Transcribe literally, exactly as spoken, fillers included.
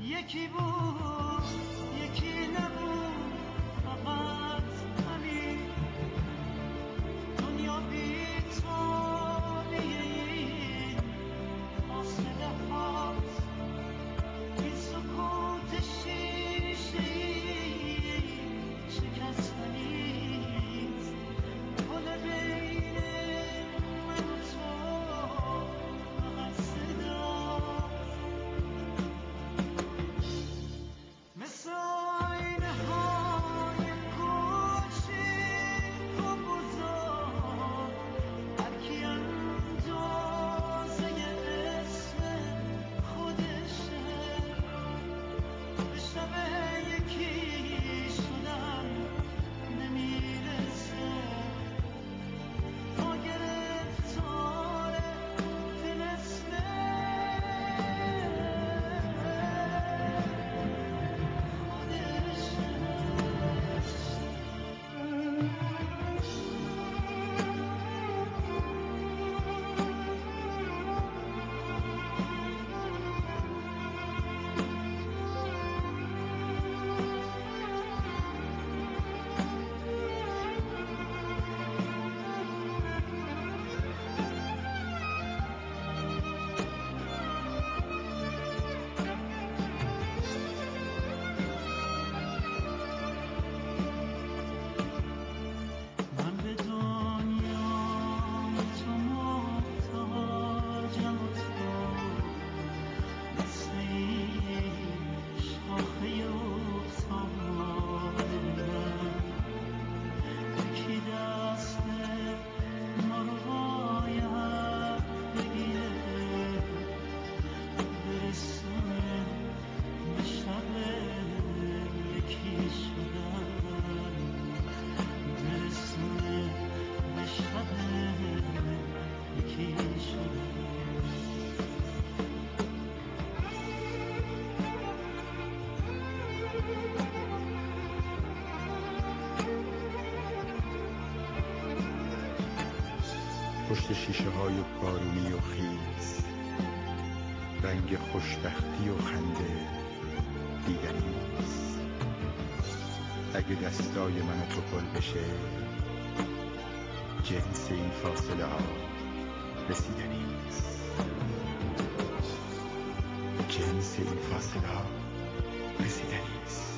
یکی بود یکی نبود، فقط همین دنیا بی تو بی این فاصله هاست، این سکوت شیشه‌ای شکستنیست، پل بین من و تو فقط صداست، مثل آینه های کوچیک و بزرگ، هر کی اندازه اسم خودشه، به شب یکی شدن نمیرسه، تا گرفتار طلسم من به دنیای تو محتاجم و تو مثل این شاخه افتاده من، یکی دست ما رو باید بگیره، برسونه به شب یکی شدن، برسونه به شب یکی شدن. پشت شیشه های بارونی و خیس، رنگ خوشبختی و خنده دیدنیست، اگه دستای من و تو پل بشه، جنس این فاصله ها رسیدنیست، جنس این فاصله ها رسیدنیست.